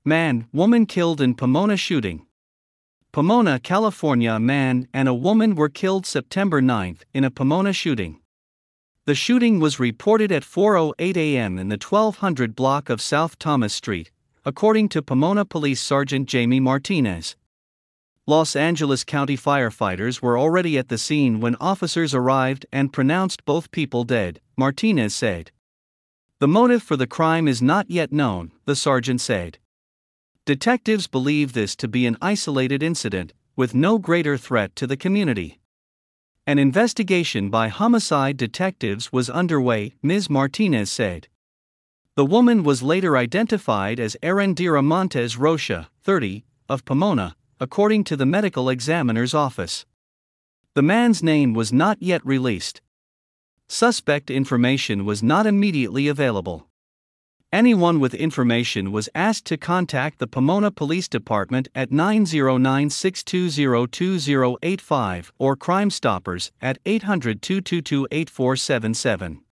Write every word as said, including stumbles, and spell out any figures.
Man, woman killed in Pomona shooting. Pomona, California. A man and a woman were killed September ninth in a Pomona shooting. The shooting was reported at four oh eight a m in the twelve hundred block of South Thomas Street, according to Pomona Police Sergeant Jamie Martinez. Los Angeles County firefighters were already at the scene when officers arrived and pronounced both people dead, Martinez said. The motive for the crime is not yet known, the sergeant said. Detectives believe this to be an isolated incident, with no greater threat to the community. An investigation by homicide detectives was underway, Miz Martinez said. The woman was later identified as Erendira Montes Rocha, thirty, of Pomona, according to the medical examiner's office. The man's name was not yet released. Suspect information was not immediately available. Anyone with information was asked to contact the Pomona Police Department at nine oh nine, six two zero, two zero eight five or Crime Stoppers at eight hundred, two two two, eight four seven seven.